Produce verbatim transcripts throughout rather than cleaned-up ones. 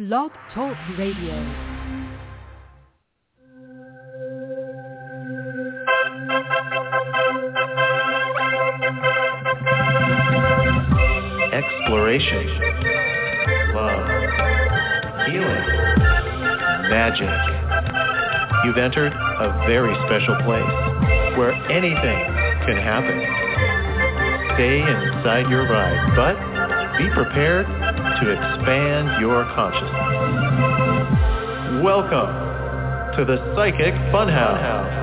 Blog Talk Radio. Exploration, love, healing, magic. You've entered a very special place where anything can happen. Stay inside your ride, but be prepared to expand your consciousness. Welcome to the Psychic Funhouse.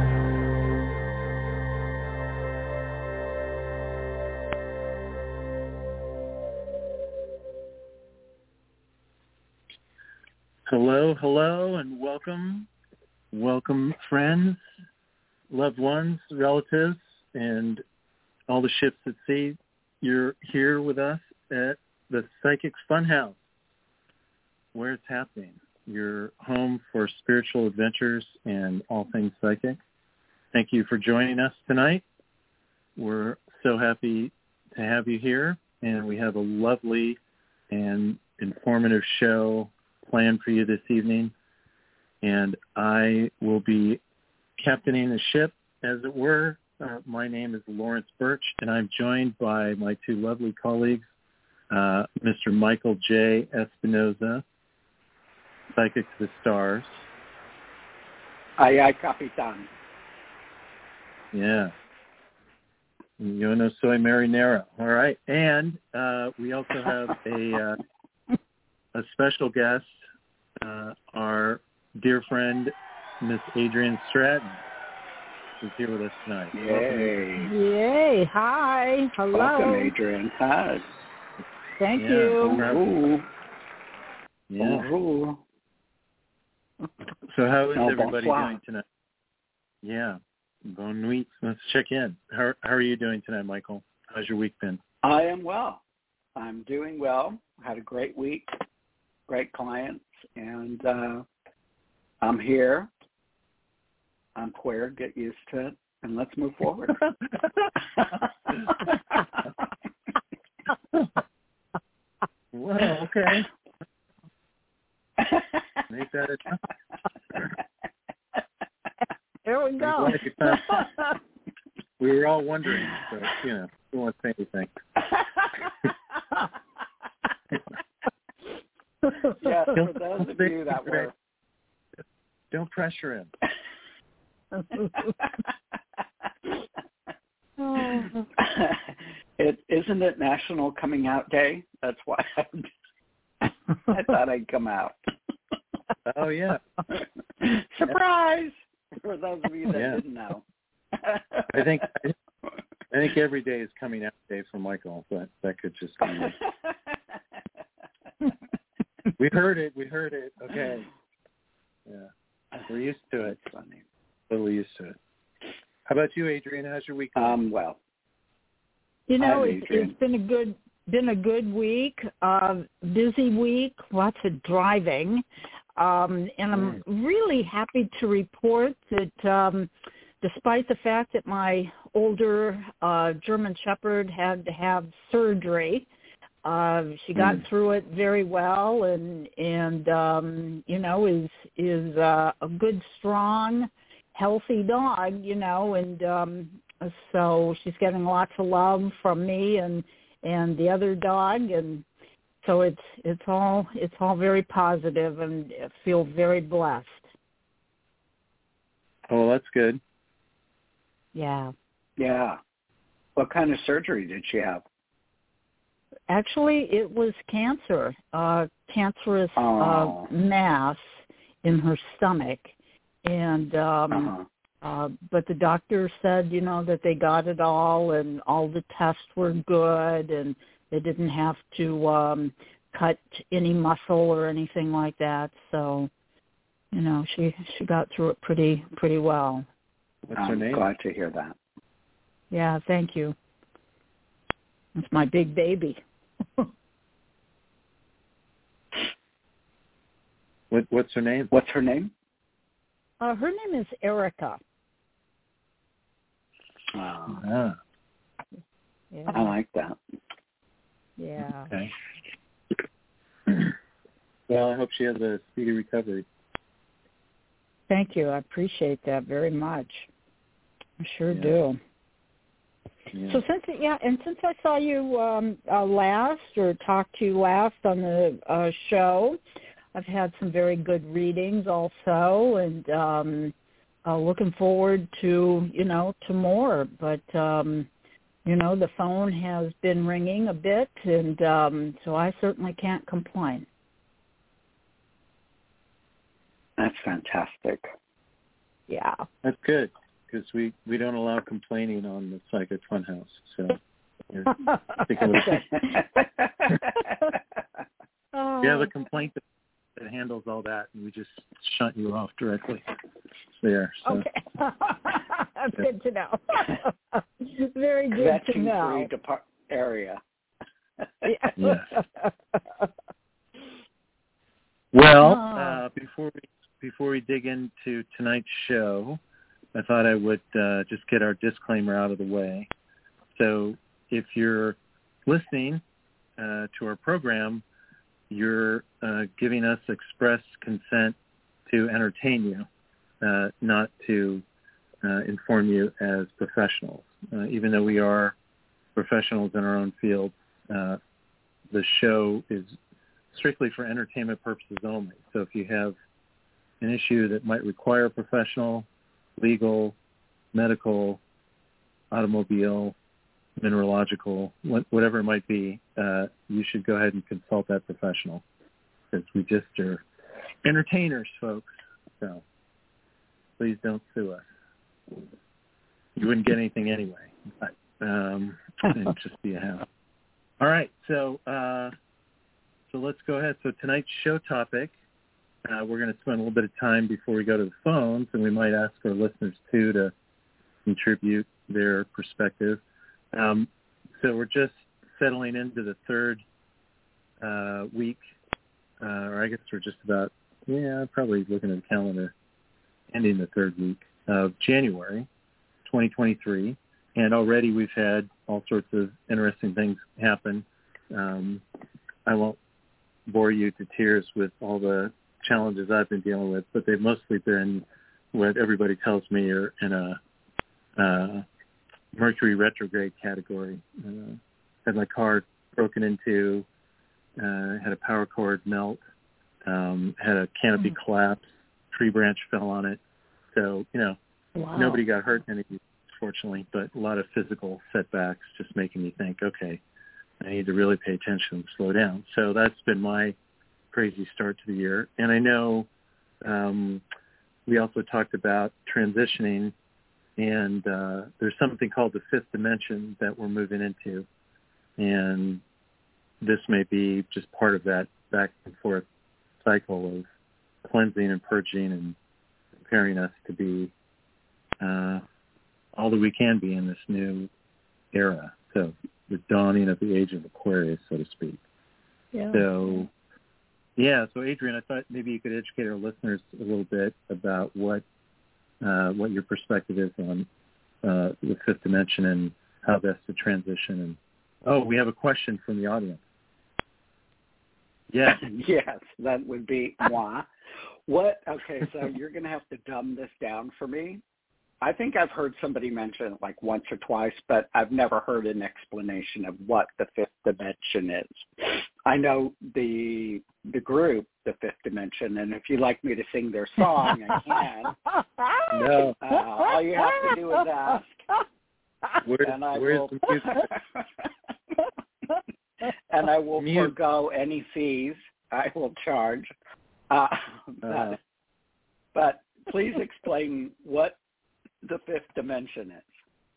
Hello, hello, and welcome. Welcome, friends, loved ones, relatives, and all the ships at sea. You're here with us at the Psychic Funhouse, where it's happening. Your home for spiritual adventures and all things psychic. Thank you for joining us tonight. We're so happy to have you here, and we have a lovely and informative show planned for you this evening. And I will be captaining the ship, as it were. Uh, my name is Lawrence Birch, and I'm joined by my two lovely colleagues, uh, Mister Michael J. Espinoza, Psychic to the Stars. Aye, aye, Capitan. Yeah. Yo no soy marinero. All right. And uh, we also have a uh, a special guest, uh, our dear friend, Miss Adrienne Stratton, who's here with us tonight. Yay. Yay. Hi. Hello. Welcome, Adrienne. Hi. Thank Yeah, you. Bonjour. Yeah. Bonjour. So how is Oh, everybody bonsoir. doing tonight? Yeah. Bonne nuit. Let's check in. How, how are you doing tonight, Michael? How's your week been? I am well. I'm doing well. Had a great week, great clients, and uh, I'm here. I'm queer. Get used to it, and let's move forward. Well, okay. Make that a There we go. I'm glad you found- We were all wondering, but, you know, don't want to say anything. Yes, for Don't- those of don't you that say- were... Don't pressure him. It isn't it National Coming Out Day? That's why I, I thought I'd come out. Oh, yeah. Surprise! For those of you that Yeah. didn't know. I think I think every day is coming out day for Michael, but that could just be it. We heard it. We heard it. Okay. Yeah. We're used to it. Funny. Totally used to it. How about you, Adrienne? How's your week going? Um, well, You know, Hi, it's, Adrienne. it's been a good been a good week, uh, busy week, lots of driving, um, and I'm really happy to report that um, despite the fact that my older uh, German Shepherd had to have surgery, uh, she got Mm. through it very well, and and um, you know is is uh, a good, strong, healthy dog, you know, and um, so she's getting lots of love from me and and the other dog, and so it's it's all it's all very positive, and I feel very blessed. Oh, that's good. Yeah. yeah. What kind of surgery did she have? Actually, it was cancer, uh, cancerous Oh. uh, mass in her stomach, and um, Uh-huh. uh, but the doctor said, you know, that they got it all, and all the tests were good, and they didn't have to um, cut any muscle or anything like that. So, you know, she she got through it pretty pretty well. What's her I'm name? glad to hear that. Yeah, thank you. It's my big baby. What What's her name? What's her name? Uh, her name is Erica. Uh, Ah, Yeah. I like that. Yeah. okay. Well, I hope she has a speedy recovery. Thank you. I appreciate that very much. I sure Yeah. do. Yeah. So since yeah, and since I saw you um, uh, last or talked to you last on the uh, show, I've had some very good readings also, and um, uh, looking forward to you know to more. But um, you know the phone has been ringing a bit, and um, so I certainly can't complain. That's fantastic. Yeah. That's good, because we, we don't allow complaining on the Psychic Funhouse. So you're thinking of you have a complaint that, that handles all that, and we just shut you off directly there. So. Okay. That's good to know. Very good to know. Vetting-free depart- area. Yeah. Yes. Well, Oh. uh, before we before we dig into tonight's show, I thought I would uh, just get our disclaimer out of the way. So if you're listening uh, to our program, you're uh, giving us express consent to entertain you, uh, not to uh, inform you as professionals. Uh, even though we are professionals in our own field, uh, the show is strictly for entertainment purposes only. So if you have an issue that might require professional, legal, medical, automobile, mineralogical, whatever it might be, uh, you should go ahead and consult that professional, because we just are entertainers, folks. So please don't sue us. You wouldn't get anything anyway. But, um, and just be a hassle. All right, so uh, so let's go ahead. So tonight's show topic, uh, we're going to spend a little bit of time before we go to the phones, and we might ask our listeners, too, to contribute their perspective. Um, so we're just settling into the third uh, week, uh, or I guess we're just about, yeah, probably looking at the calendar, ending the third week of January twenty twenty-three. And already we've had all sorts of interesting things happen. Um, I won't bore you to tears with all the challenges I've been dealing with, but they've mostly been what everybody tells me are in a uh, Mercury retrograde category. Uh, had my car broken into, uh, had a power cord melt, um, had a canopy mm-hmm. collapse, tree branch fell on it. So, you know, wow. Nobody got hurt in any, fortunately, but a lot of physical setbacks, just making me think, okay, I need to really pay attention and slow down. So that's been my crazy start to the year. And I know um, we also talked about transitioning, and uh, there's something called the fifth dimension that we're moving into. And this may be just part of that back and forth cycle of cleansing and purging and preparing us to be uh, all that we can be in this new era. So the dawning of the age of Aquarius, so to speak. Yeah. So, yeah, so Adrienne, I thought maybe you could educate our listeners a little bit about what uh, what your perspective is on uh, the fifth dimension and how best to transition. And oh, we have a question from the audience. Yeah. Yes, that would be moi. What? Okay, so you're going to have to dumb this down for me. I think I've heard somebody mention it like once or twice, but I've never heard an explanation of what the fifth dimension is. I know the the group, the Fifth Dimension, and if you'd like me to sing their song, I can. No. Uh, all you have to do is ask. Where's, and I where's will, the music? and I will Mute. forego any fees I will charge. Uh, but, uh, but please explain what the fifth dimension is.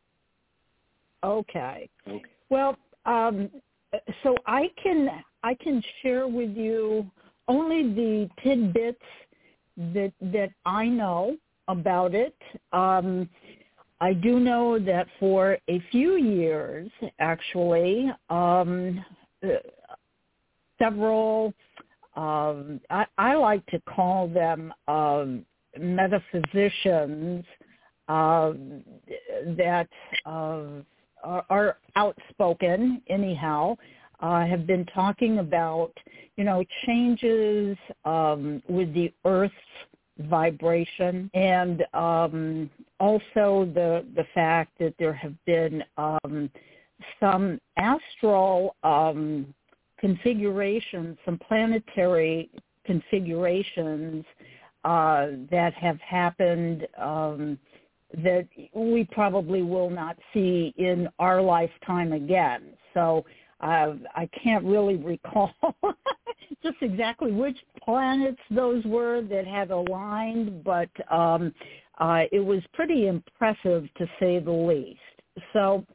Okay. okay. Well, um, so I can I can share with you only the tidbits that that I know about it. Um, I do know that for a few years, actually, um, uh, several um, I, I like to call them um, metaphysicians. Uh, that uh, are, are outspoken, anyhow, uh, have been talking about, you know, changes um, with the Earth's vibration, and um, also the the fact that there have been um, some astral um, configurations, some planetary configurations uh, that have happened um, that we probably will not see in our lifetime again. So uh, I can't really recall just exactly which planets those were that had aligned, but um, uh, it was pretty impressive to say the least. So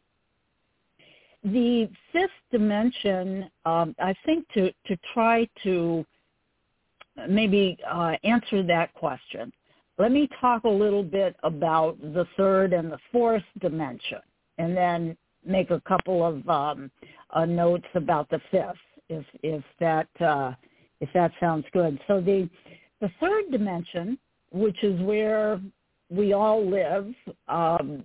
the fifth dimension, um, I think to, to try to maybe uh, answer that question, let me talk a little bit about the third and the fourth dimension, and then make a couple of um, uh, notes about the fifth, if if that uh, if that sounds good. So the the third dimension, which is where we all live, um,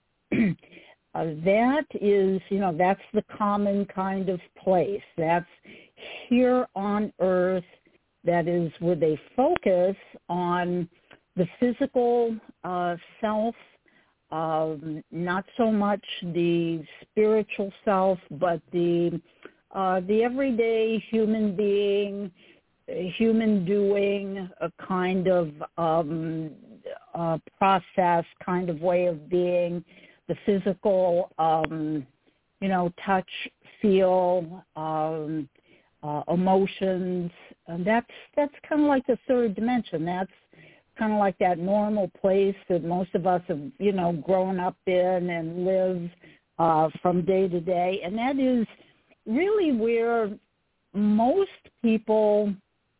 uh, that is, you know, that's the common kind of place. That's here on Earth. That is with a focus on the physical uh, self, um, not so much the spiritual self, but the uh, the everyday human being, human doing, a kind of um, uh, process, kind of way of being, the physical, um, you know, touch, feel, um, uh, emotions. And that's that's kind of like the third dimension. That's kind of like that normal place that most of us have, you know, grown up in and live uh, from day to day. And that is really where most people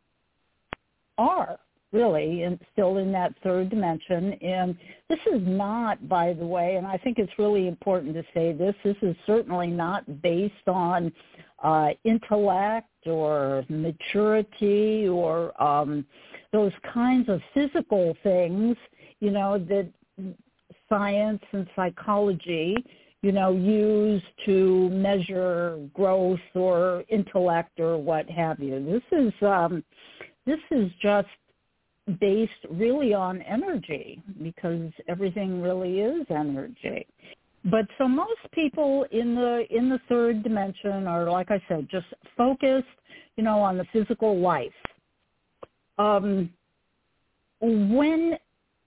are, really, and still in that third dimension. And this is not, by the way, and I think it's really important to say this, this is certainly not based on uh, intellect or maturity or um, those kinds of physical things, you know, that science and psychology, you know, use to measure growth or intellect or what have you. This is um, this is just based really on energy, because everything really is energy. But so most people in the in the third dimension are, like I said, just focused, you know, on the physical life. Um, when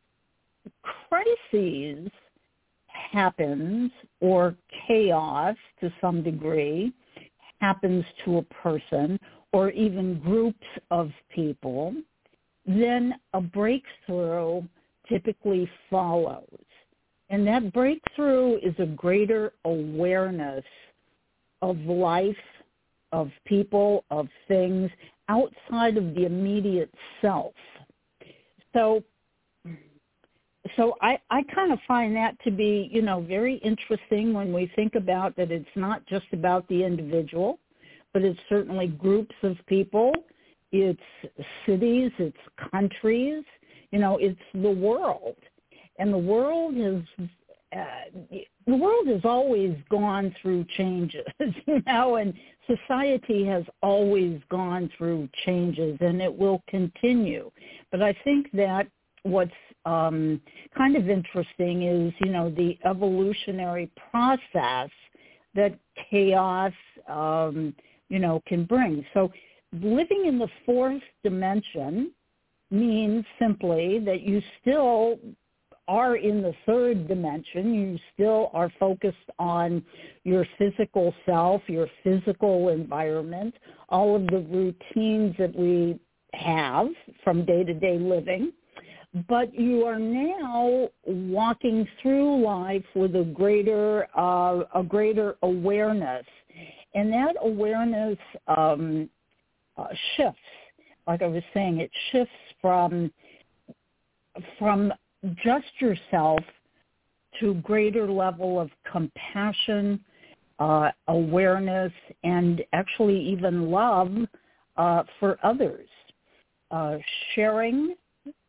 crises happens, or chaos to some degree happens to a person or even groups of people, then a breakthrough typically follows. And that breakthrough is a greater awareness of life, of people, of things outside of the immediate self. So so I, I kind of find that to be, you know, very interesting when we think about that it's not just about the individual, but it's certainly groups of people, it's cities, it's countries, you know, it's the world. And the world has uh, the world has always gone through changes, you know, and society has always gone through changes, and it will continue. But I think that what's um, kind of interesting is, you know, the evolutionary process that chaos, um, you know, can bring. So living in the fourth dimension means simply that you still are in the third dimension. You still are focused on your physical self, your physical environment, all of the routines that we have from day-to-day living. But you are now walking through life with a greater uh, a greater awareness. And that awareness um, uh, shifts. Like I was saying, it shifts from from just yourself to greater level of compassion, uh, awareness, and actually even love uh, for others. Uh, sharing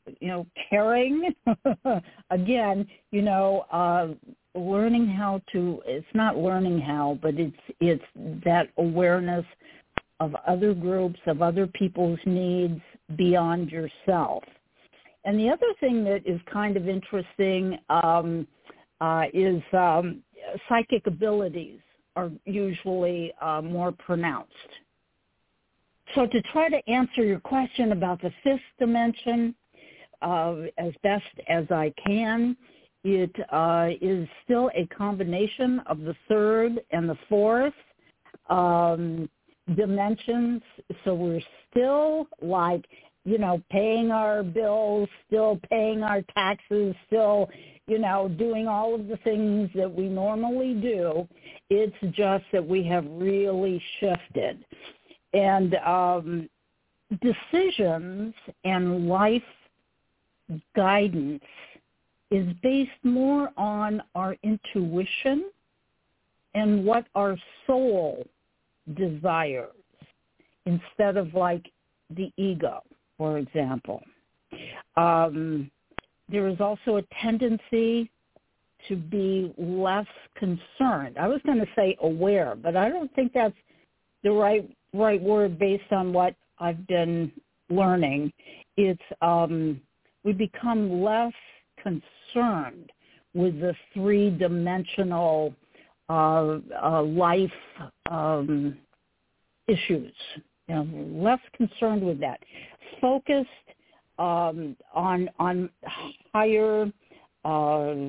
you know, caring. Again, you know, uh, learning how to, it's not learning how, but it's it's that awareness of other groups, of other people's needs beyond yourself. And the other thing that is kind of interesting um, uh, is um, psychic abilities are usually uh, more pronounced. So to try to answer your question about the fifth dimension uh, as best as I can, it uh, is still a combination of the third and the fourth um, dimensions. So we're still like, you know, paying our bills, still paying our taxes, still, you know, doing all of the things that we normally do. It's just that we have really shifted. And um, decisions and life guidance is based more on our intuition and what our soul desires instead of like the ego, for example. Um, there is also a tendency to be less concerned. I was going to say aware, but I don't think that's the right right word based on what I've been learning. It's um, we become less concerned with the three-dimensional uh, uh, life um, issues. You know, less concerned with that. Focused um, on on higher uh, uh,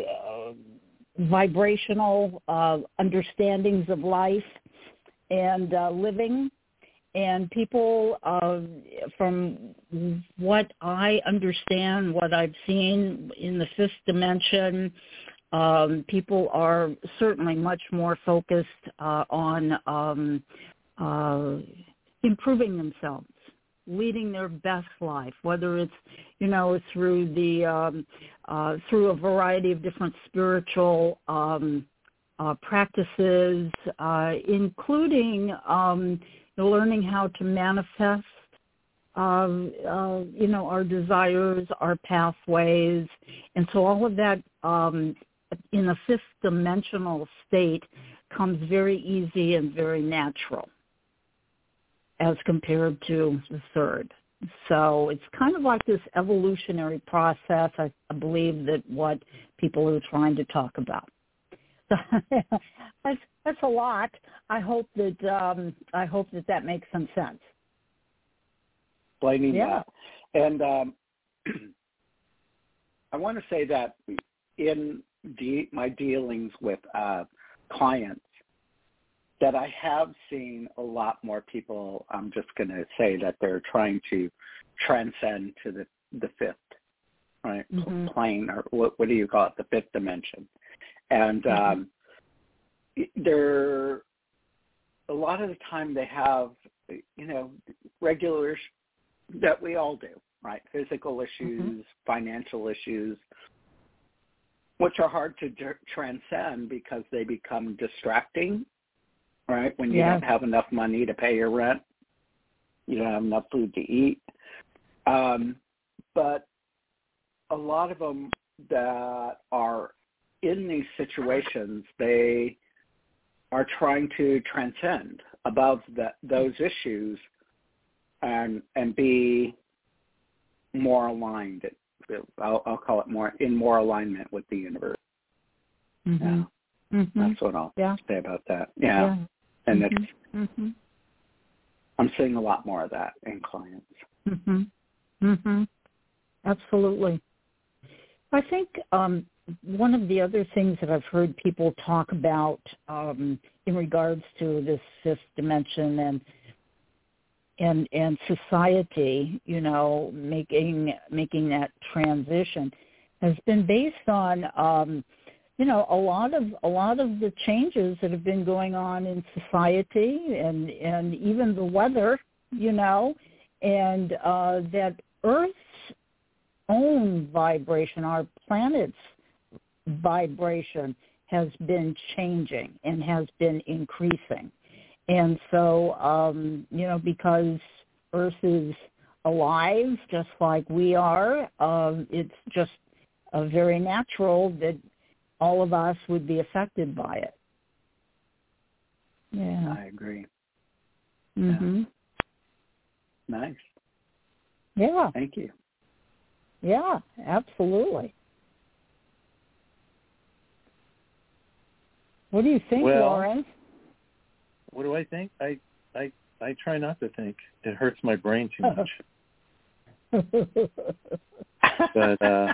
vibrational uh, understandings of life and uh, living. And people, uh, from what I understand, what I've seen in the fifth dimension, um, people are certainly much more focused uh, on um, uh, improving themselves, leading their best life, whether it's, you know, through the um, uh, through a variety of different spiritual um, uh, practices, uh, including um, learning how to manifest, uh, uh, you know, our desires, our pathways, and so all of that um, in a fifth dimensional state comes very easy and very natural as compared to the third. So it's kind of like this evolutionary process, I, I believe, that what people are trying to talk about. So that's, that's a lot. I hope that um, I hope that that makes some sense. Explaining yeah. that, and um, I want to say that in de- my dealings with uh, clients, that I have seen a lot more people. I'm just going to say that they're trying to transcend to the the fifth, right, mm-hmm. plane, or what, what do you call it, the fifth dimension. And mm-hmm. um, they're, a lot of the time they have, you know, regular issues that we all do, right? Physical issues, mm-hmm. financial issues, which are hard to d- transcend because they become distracting, right? When you yeah. don't have enough money to pay your rent, you don't have enough food to eat. Um, but a lot of them that are in these situations, they are trying to transcend above the, those issues and and be more aligned. I'll, I'll call it more in more alignment with the universe. Mm-hmm. Yeah. Mm-hmm. That's what I'll yeah. say about that. Yeah, yeah. and mm-hmm. it's mm-hmm. I'm seeing a lot more of that in clients. Mm-hmm. Mm-hmm. Absolutely. I think um, one of the other things that I've heard people talk about um, in regards to this fifth dimension and and and society, you know, making making that transition, has been based on, um, you know, a lot of a lot of the changes that have been going on in society and and even the weather, you know, and uh, that Earth's own vibration, our planet's vibration, has been changing and has been increasing. And so, um, you know, because Earth is alive just like we are. Um, it's just uh, very natural that all of us would be affected by it. Yeah. I agree. Mm-hmm. Yeah. Nice. Yeah. Thank you. Yeah, absolutely. What do you think, well, Lauren? What do I think? I, I I try not to think. It hurts my brain too much. but uh,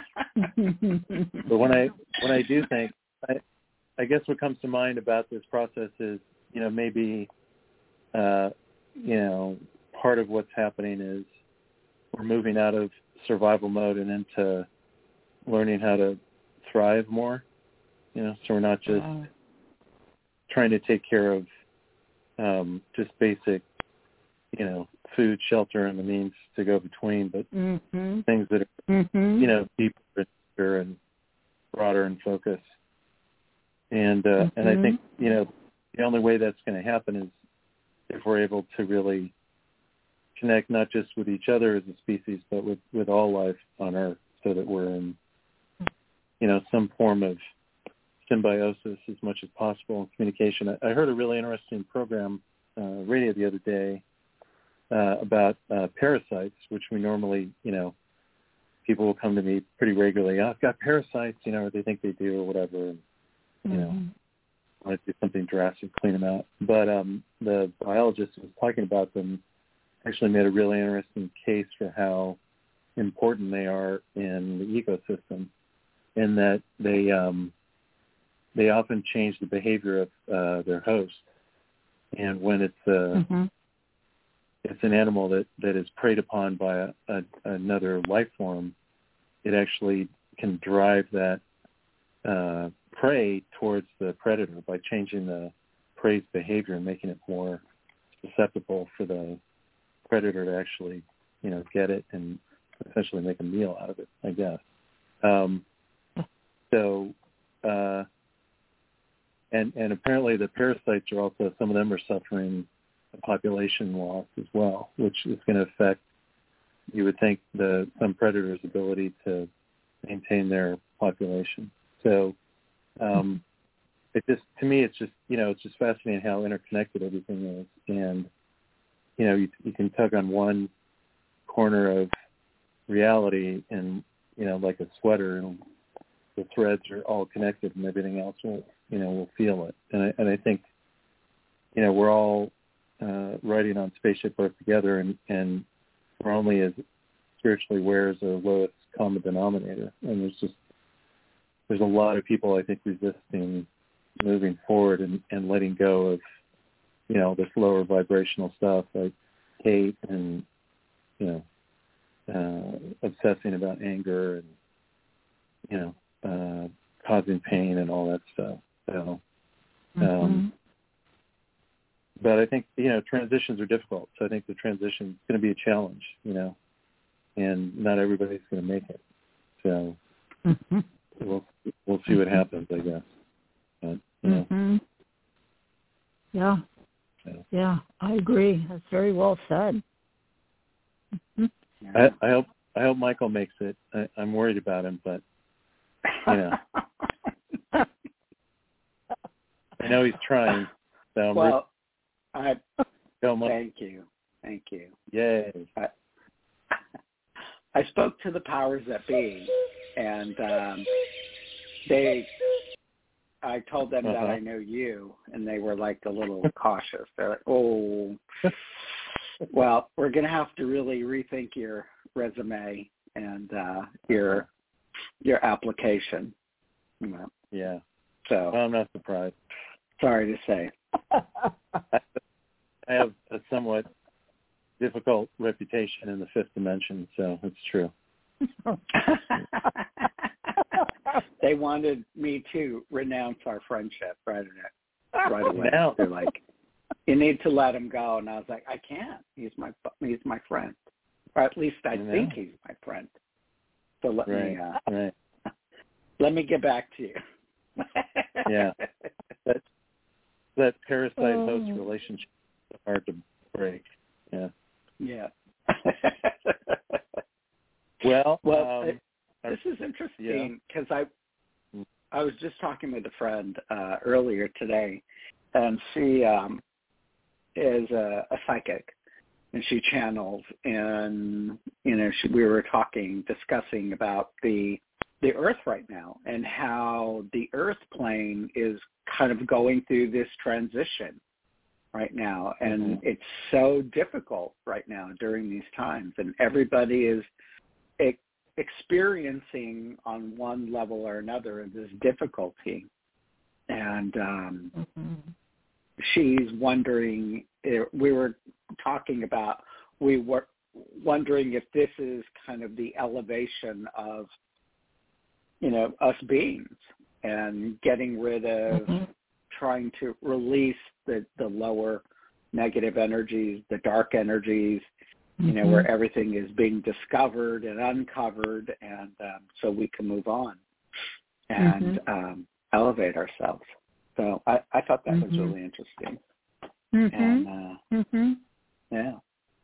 but when I when I do think, I I guess what comes to mind about this process is, you know, maybe uh, you know, part of what's happening is we're moving out of survival mode and into learning how to thrive more. You know, so we're not just Wow. trying to take care of um, just basic, you know, food, shelter, and the means to go between, but mm-hmm. things that are, mm-hmm. you know, deeper and broader in focus. And uh, mm-hmm. and I think, you know, the only way that's going to happen is if we're able to really connect not just with each other as a species, but with, with all life on Earth, so that we're in, you know, some form of symbiosis as much as possible in communication. I, I heard a really interesting program, uh, radio the other day, uh, about uh, parasites, which we normally, you know, people will come to me pretty regularly. Oh, I've got parasites, you know, or they think they do or whatever, and, you mm-hmm. know, want to do something drastic, clean them out. But um, the biologist who was talking about them actually made a really interesting case for how important they are in the ecosystem, in that they um, they often change the behavior of uh, their host. And when it's a, mm-hmm. it's an animal that, that is preyed upon by a, a, another life form, it actually can drive that uh, prey towards the predator by changing the prey's behavior and making it more susceptible for the predator to actually, you know, get it and essentially make a meal out of it, I guess. Um, so, uh, and and apparently the parasites are also, some of them are suffering a population loss as well, which is going to affect, you would think, the some predators' ability to maintain their population. So, um, it just, to me, it's just, you know, it's just fascinating how interconnected everything is. And, you know, you, you can tug on one corner of reality and, you know, like a sweater, and the threads are all connected and everything else will, you know, will feel it. And I, and I think, you know, we're all uh, riding on Spaceship Earth together, and, and we're only as spiritually aware as our lowest common denominator. And there's just, there's a lot of people, I think, resisting moving forward and, and letting go of, you know, this lower vibrational stuff like hate and, you know, uh, obsessing about anger and, you know, uh, causing pain and all that stuff. So, um, mm-hmm. but I think, you know, transitions are difficult. So I think the transition is going to be a challenge, you know, and not everybody's going to make it. So mm-hmm. we'll we'll see what happens, I guess. But, you know. Mm-hmm. Yeah. Yeah. yeah, I agree. That's very well said. Mm-hmm. I, I hope I hope Michael makes it. I, I'm worried about him, but you know, I know he's trying. So I'm well, I Go, Mike. thank you, thank you. Yay! I, I spoke to the powers that be, and um, they. I told them uh-huh. that I know you, and they were like a little cautious. They're like, "Oh, well, we're going to have to really rethink your resume and uh, your your application." You know. Yeah. So well, I'm not surprised. Sorry to say. I have a somewhat difficult reputation in the fifth dimension, so it's true. They wanted me to renounce our friendship right, right away. Now. They're like, "You need to let him go," and I was like, "I can't. He's my he's my friend, or at least I, I think he's my friend. So let right, me uh, right. let me get back to you." Yeah, that that parasite-host oh. relationship is hard to break. Yeah. Yeah. well, well, um, it, this is interesting because yeah. I I was just talking with a friend uh, earlier today, and she um, is a, a psychic, and she channels, and you know, she, we were talking, discussing about the the Earth right now and how the Earth plane is kind of going through this transition right now, and mm-hmm. it's so difficult right now during these times, and everybody is e- experiencing on one level or another this difficulty, and um, mm-hmm. she's wondering. We were talking about we were wondering if this is kind of the elevation of, you know, us beings and getting rid of, mm-hmm. trying to release the, the lower negative energies, the dark energies, you mm-hmm. know, where everything is being discovered and uncovered, and um, so we can move on and mm-hmm. um, elevate ourselves. So I, I thought that mm-hmm. was really interesting. Mm-hmm. And, uh, mm-hmm. yeah.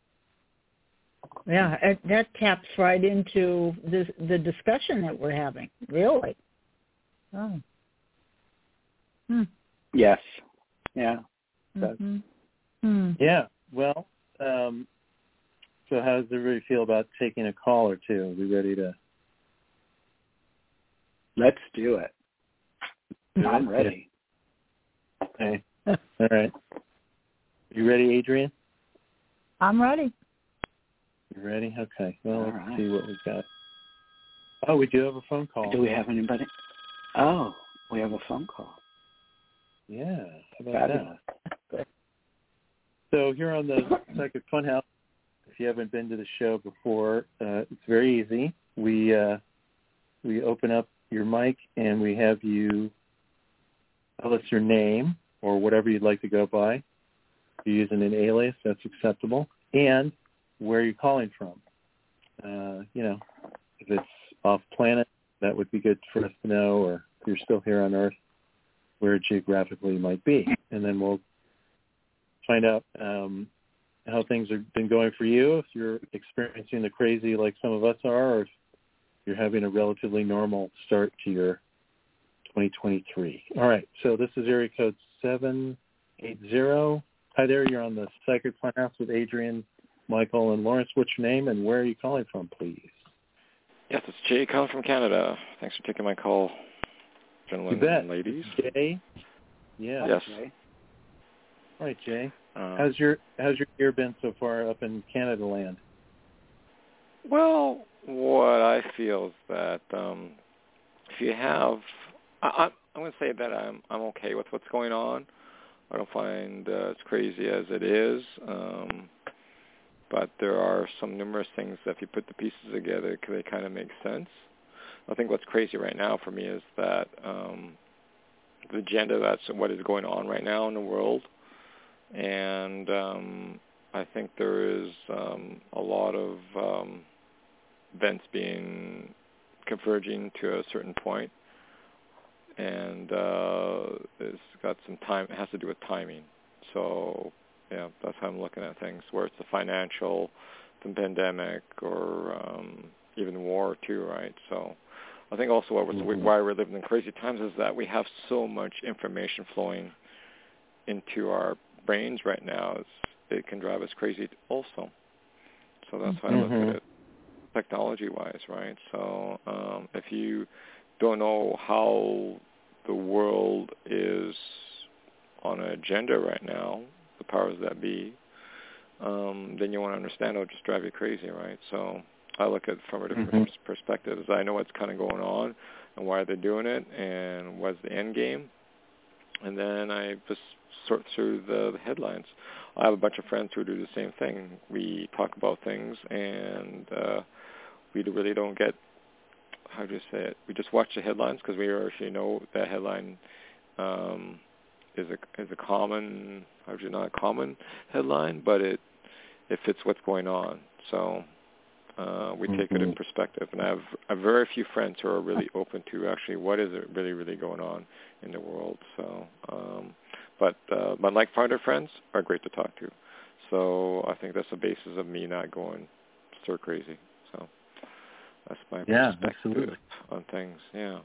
Yeah, it, that taps right into this, the discussion that we're having, really. Oh. Hmm. Yes. Yeah. Mm-hmm. Hmm. Yeah. Well, um, so how does everybody feel about taking a call or two? Are we ready to? Let's do it. I'm ready. Okay. All right. You ready, Adrian? I'm ready. You ready? Okay. Well, All let's right. see what we've got. Oh, we do have a phone call. Do we have anybody? Oh, we have a phone call. Yeah. How about Fabulous. that? So here on the Psychic Funhouse, if you haven't been to the show before, uh, it's very easy. We uh, we open up your mic and we have you tell us your name or whatever you'd like to go by. If you're using an alias, that's acceptable. And where you're calling from. Uh, you know, if it's off planet, that would be good for us to know, or if you're still here on Earth, where geographically you might be. And then we'll find out um, how things have been going for you, if you're experiencing the crazy like some of us are, or if you're having a relatively normal start to your twenty twenty-three. All right, so this is area code seven eight zero. Hi there, you're on the Psychic Funhouse with Adrian, Michael, and Lawrence. What's your name, and where are you calling from, please? Yes, it's Jay calling from Canada. Thanks for taking my call, gentlemen you bet. and ladies. Jay? Yeah. Yes. Jay. All right, Jay. Uh, how's your How's your year been so far up in Canada land? Well, what I feel is that um, if you have, I, I'm, I'm going to say that I'm I'm okay with what's going on. I don't find uh, as crazy as it is. Um, But there are some numerous things that if you put the pieces together, they kind of make sense. I think what's crazy right now for me is that um, the agenda, that's what is going on right now in the world. And um, I think there is um, a lot of um, events being converging to a certain point. And uh, it's got some time, it has to do with timing. So yeah, that's how I'm looking at things, where it's the financial, the pandemic, or um, even war too, right? So I think also what was, mm-hmm. why we're living in crazy times is that we have so much information flowing into our brains right now. It's, it can drive us crazy also. So that's how mm-hmm. I look at it, technology-wise, right? So um, if you don't know how the world is on an agenda right now, the powers that be, um, then you want to understand it'll just drive you crazy, right? So I look at it from a different mm-hmm. perspective. I know what's kind of going on and why they're doing it and what's the end game. And then I just sort through the, the headlines. I have a bunch of friends who do the same thing. We talk about things and uh, we really don't get, how do you say it? We just watch the headlines because we actually know that headline um, is a is a common, actually not a common headline, but it it fits what's going on. So uh, we mm-hmm. take it in perspective. And I have, I have very few friends who are really open to actually what is it really, really going on in the world. So, um, but uh, my like-minded friends are great to talk to. So I think that's the basis of me not going stir crazy. So that's my yeah, perspective absolutely. on things. Yeah.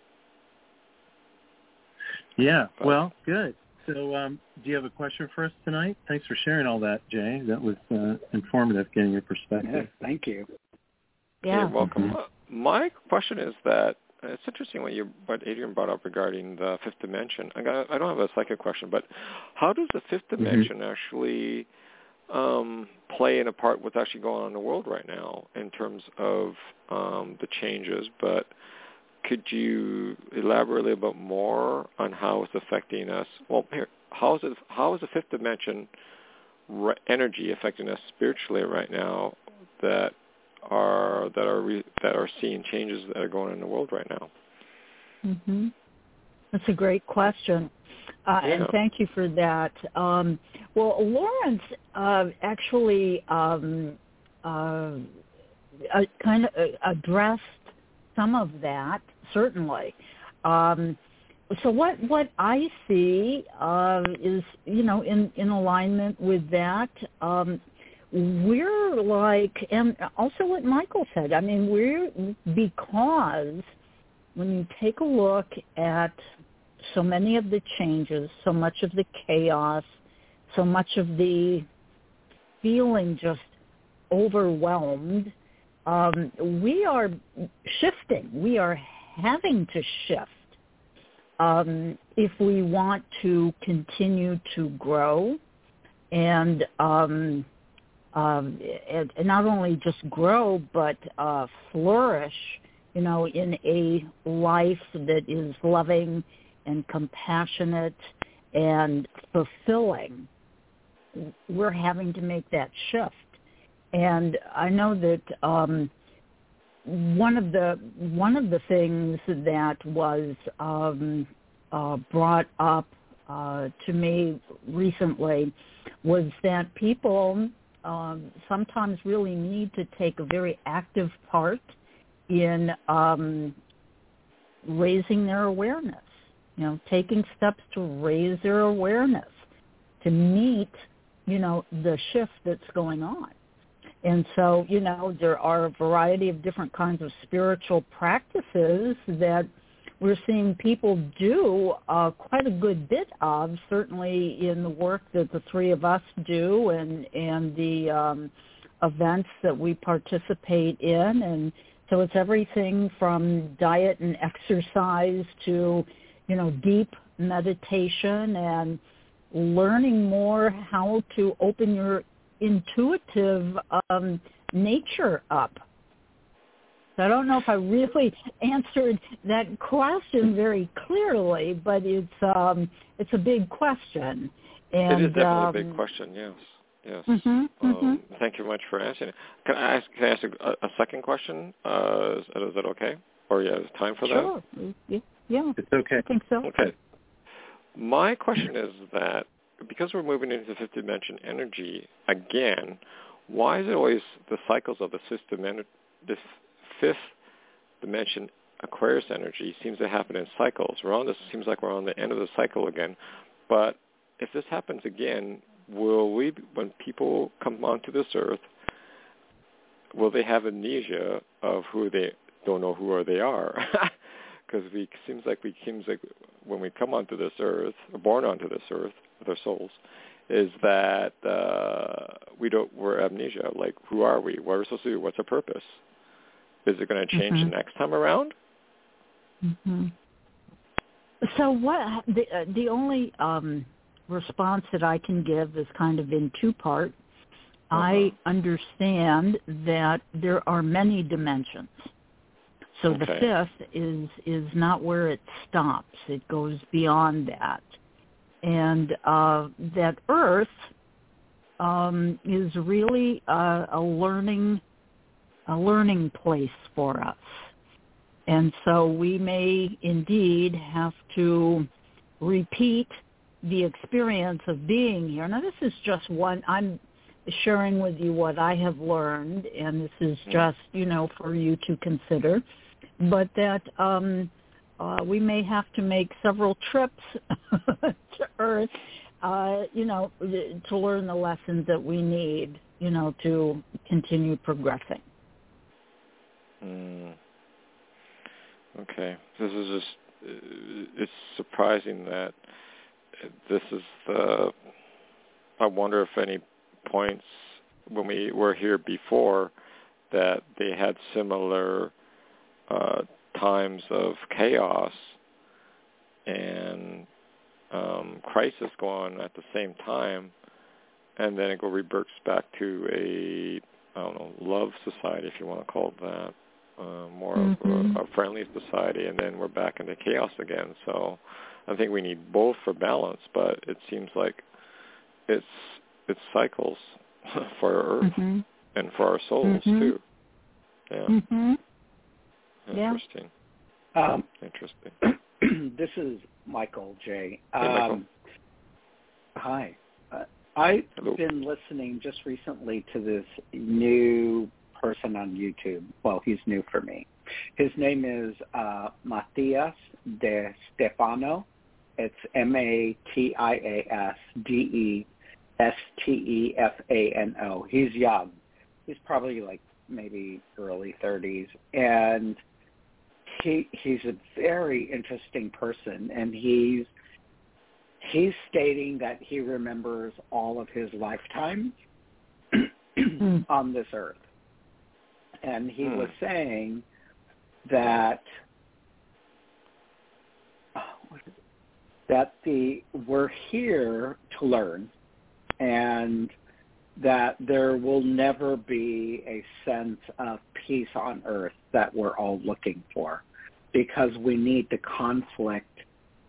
Yeah. But, well, good. So, um, do you have a question for us tonight? Thanks for sharing all that, Jay. That was uh, informative, getting your perspective. Yes, thank you. Yeah. You're welcome. Mm-hmm. Uh, my question is that it's interesting what you, what Adrian brought up regarding the fifth dimension. I, got, I don't have a psychic question, but how does the fifth dimension mm-hmm. actually um, play in a part what's actually going on in the world right now in terms of um, the changes? But could you elaborate a little bit more on how it's affecting us? Well, here, how is it? How is the fifth dimension re- energy affecting us spiritually right now? That are that are re, that are seeing changes that are going on in the world right now. Mm-hmm. That's a great question, uh, yeah. and thank you for that. Um, well, Lawrence uh, actually um, uh, uh, kind of addressed some of that, certainly. Um, so what what I see uh, is, you know, in, in alignment with that, um, we're like, and also what Michael said, I mean, we're, because when you take a look at so many of the changes, so much of the chaos, so much of the feeling just overwhelmed, um, we are shifting. We are having to shift um, if we want to continue to grow and um, um, and, and not only just grow but uh, flourish, you know, in a life that is loving and compassionate and fulfilling. We're having to make that shift. And I know that um, one of the one of the things that was um, uh, brought up uh, to me recently was that people um, sometimes really need to take a very active part in um, raising their awareness. You know, taking steps to raise their awareness to meet, you know, the shift that's going on. And so, you know, there are a variety of different kinds of spiritual practices that we're seeing people do uh, quite a good bit of, certainly in the work that the three of us do and, and the um, events that we participate in. And so it's everything from diet and exercise to, you know, deep meditation and learning more how to open your intuitive um, nature up. So I don't know if I really answered that question very clearly, but it's um, it's a big question. And, it is definitely um, a big question. Yes, yes. Mm-hmm, um, mm-hmm. Thank you very much for answering it. Can I ask? Can I ask a, a second question? Uh, is, is that okay? Or yeah, is time for sure. that? Sure. Yeah. It's okay. I think so. Okay. My question is that because we're moving into the fifth dimension energy again, why is it always the cycles of the system, this fifth dimension Aquarius energy seems to happen in cycles? We're on this, seems like we're on the end of the cycle again. But if this happens again, will we, when people come onto this earth, will they have amnesia of who they don't know who they are? Because we seems like we seems like when we come onto this earth, or born onto this earth with our souls, is that uh, we don't we're amnesia. Like, who are we? What are we supposed to do? What's our purpose? Is it going to change mm-hmm. the next time around? Mm-hmm. So what the uh, the only um, response that I can give is kind of in two part. Uh-huh. I understand that there are many dimensions. So okay. the fifth is is not where it stops. It goes beyond that. And uh, that Earth um, is really a, a learning a learning place for us. And so we may indeed have to repeat the experience of being here. Now, this is just one. I'm sharing with you what I have learned, and this is just, you know, for you to consider. But that um, uh, we may have to make several trips to Earth, uh, you know, to learn the lessons that we need you know, to continue progressing. Mm. Okay. This is just, it's surprising that this is the, I wonder if any points when we were here before that they had similar uh, times of chaos and um, crisis going on at the same time, and then it go reverts back to a, I don't know, love society, if you want to call it that, uh, more mm-hmm. of a, a friendly society, and then we're back into chaos again. So I think we need both for balance, but it seems like it's it's cycles for our Earth mm-hmm. and for our souls mm-hmm. too. Yeah. Mm-hmm. Interesting. Yeah. Um, Interesting. This is Michael J. Hey, Michael. Um, hi. Uh, I've Hello. been listening just recently to this new person on YouTube. Well, he's new for me. His name is uh, Matthias De Stefano. It's M A T I A S D E S T E F A N O. He's young. He's probably like maybe early thirties. And he he's a very interesting person. And he's he's stating that he remembers all of his lifetimes on this earth. And he hmm. was saying that that the we're here to learn, and that there will never be a sense of peace on earth that we're all looking for, because we need the conflict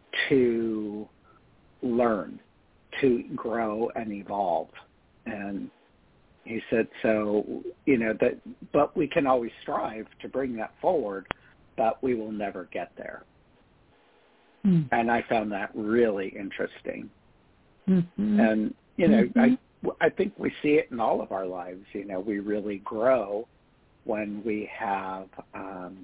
to learn, to grow and evolve. And he said, so, you know, that, but we can always strive to bring that forward, but we will never get there. Mm. And I found that really interesting. Mm-hmm. And, you know, mm-hmm. I, I think we see it in all of our lives. You know, we really grow when we have um,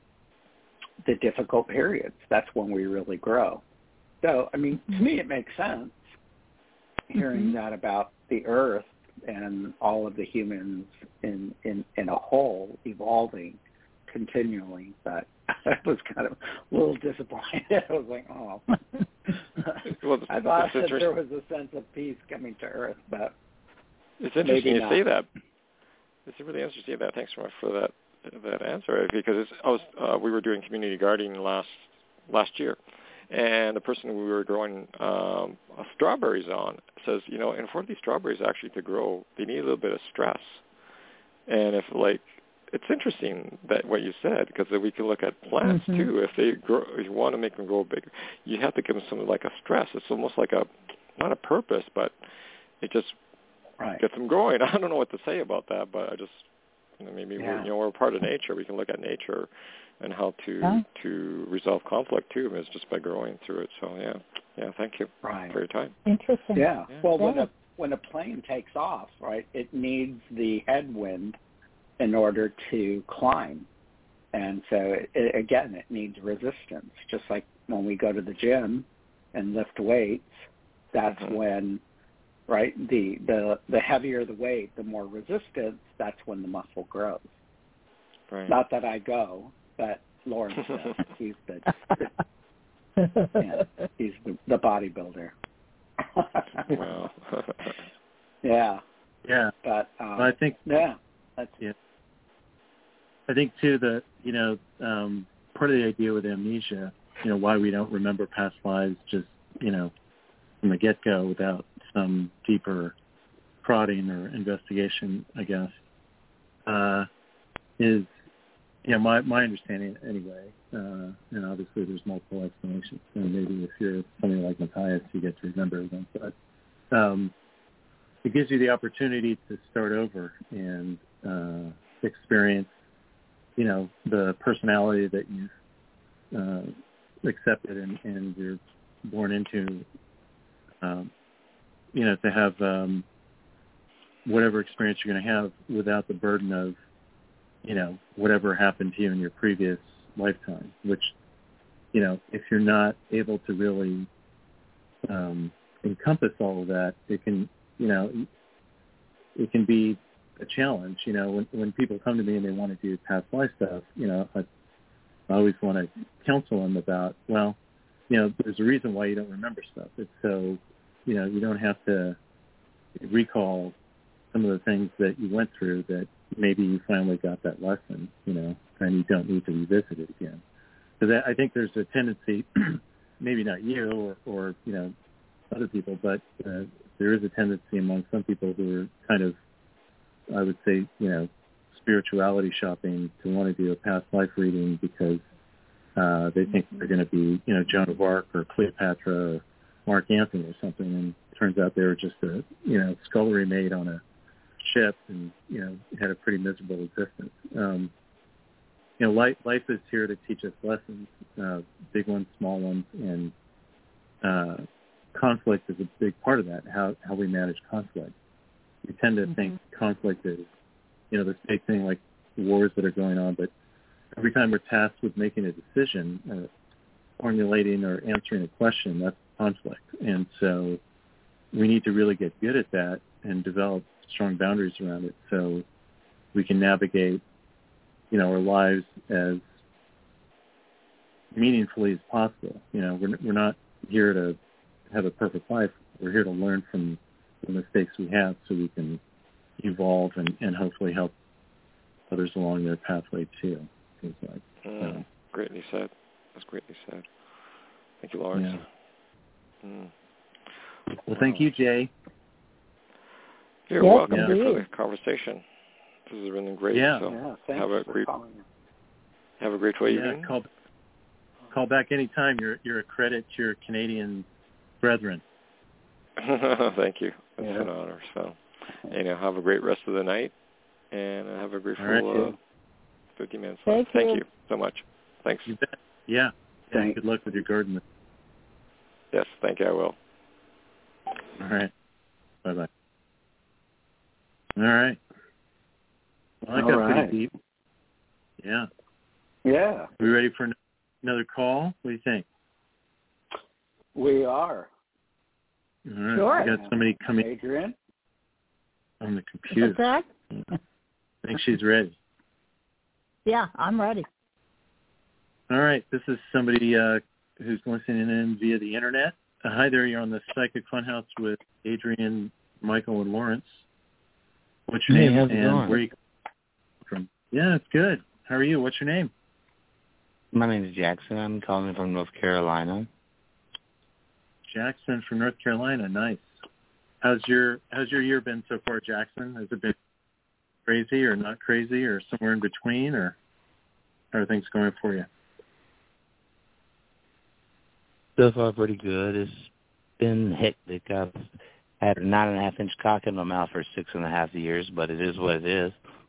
the difficult periods. That's when we really grow. So, I mean, to me, it makes sense hearing mm-hmm. that about the earth and all of the humans in, in, in a whole evolving continually. But I was kind of a little disappointed. I was like, oh. well, I thought that there was a sense of peace coming to earth, but it's interesting you not. say that. It's really interesting you say that. Thanks so much for that that answer, because it's, I was uh, we were doing community gardening last last year, and the person we were growing um, strawberries on says, you know, and for these strawberries actually to grow, they need a little bit of stress. And if like, it's interesting that what you said, because we can look at plants mm-hmm. too. If they grow, if you want to make them grow bigger, you have to give them something like a stress. It's almost like a, not a purpose, but it just right. gets them growing. I don't know what to say about that, but I just, you know, maybe yeah. we're, you know, we're part of nature. We can look at nature and how to yeah. to resolve conflict too, is just by growing through it. So yeah, yeah. Thank you right. for your time. Interesting. Yeah. yeah. Well, yeah. when a when a plane takes off, right, it needs the headwind in order to climb. And so, it, it, again, it needs resistance. Just like when we go to the gym and lift weights, that's mm-hmm. when, right, the, the, the heavier the weight, the more resistance, that's when the muscle grows. Right. Not that I go, but Lawrence does. He's the, the yeah, he's the, the bodybuilder. Wow. yeah. Yeah. But um, well, I think yeah. That's, yeah. I think too that, you know, um, part of the idea with amnesia, you know, why we don't remember past lives just, you know, from the get-go without some deeper prodding or investigation, I guess, uh, is, you know, my, my understanding anyway, uh, and obviously there's multiple explanations, and maybe if you're somebody like Matthias, you get to remember them, but um, it gives you the opportunity to start over and uh, experience, you know, the personality that you've uh, accepted and, and you're born into, um, you know, to have um, whatever experience you're going to have without the burden of, you know, whatever happened to you in your previous lifetime, which, you know, if you're not able to really um, encompass all of that, it can, you know, it can be a challenge. You know, when when people come to me and they want to do past life stuff, you know, I, I always want to counsel them about, well, you know, there's a reason why you don't remember stuff. It's so, you know, you don't have to recall some of the things that you went through that maybe you finally got that lesson, you know, and you don't need to revisit it again. Because I think there's a tendency, maybe not you or, or you know, other people, but uh, there is a tendency among some people who are kind of, I would say, you know, spirituality shopping to want to do a past life reading because uh, they think they're going to be, you know, Joan of Arc or Cleopatra or Mark Antony or something, and it turns out they were just a, you know, scullery maid on a ship and, you know, had a pretty miserable existence. Um, you know, life, life is here to teach us lessons, uh, big ones, small ones, and uh, conflict is a big part of that, how, how we manage conflict. We tend to mm-hmm. think conflict is, you know, this big thing like wars that are going on, but every time we're tasked with making a decision, uh, formulating or answering a question, that's conflict. And so we need to really get good at that and develop strong boundaries around it so we can navigate, you know, our lives as meaningfully as possible. You know, we're, we're not here to have a perfect life. We're here to learn from the mistakes we have so we can evolve and, and hopefully help others along their pathway too. Things like, mm, uh, greatly said. That's greatly said. Thank you, Lawrence. Yeah. Mm. Well, thank you, Jay. You're yes, welcome yeah. for the conversation. This has been great. Yeah. So yeah thanks have a for great calling. have a great Yeah, evening. call, call back anytime. You're you're a credit to your Canadian brethren. Thank you. That's Yeah. an honor. So, you know, have a great rest of the night, and have a great All right, full uh, fifty minutes. Thank Thank you. you so much. Thanks. You bet. Yeah. yeah. Thank- Good luck with your garden. Yes, thank you. I will. All right. Bye-bye. All right. Well, I All got right. pretty deep. Yeah. Yeah, Are we ready for another call? What do you think? we are. All right. Sure. We got somebody coming Adrian? on the computer. What's that? I think she's ready. Yeah, I'm ready. All right. This is somebody uh, who's listening in via the internet. Uh, hi there. You're on the Psychic Funhouse with Adrian, Michael, and Lawrence. What's your Hey, name how's it and going? where are you from? Yeah, it's good. How are you? What's your name? My name is Jackson. I'm calling from North Carolina. Jackson from North Carolina. Nice. How's your How's your year been so far, Jackson? Has it been crazy or not crazy or somewhere in between, or how are things going for you? So far, pretty good. It's been hectic. I've had a nine and a half inch cock in my mouth for six and a half years, but it is what it is.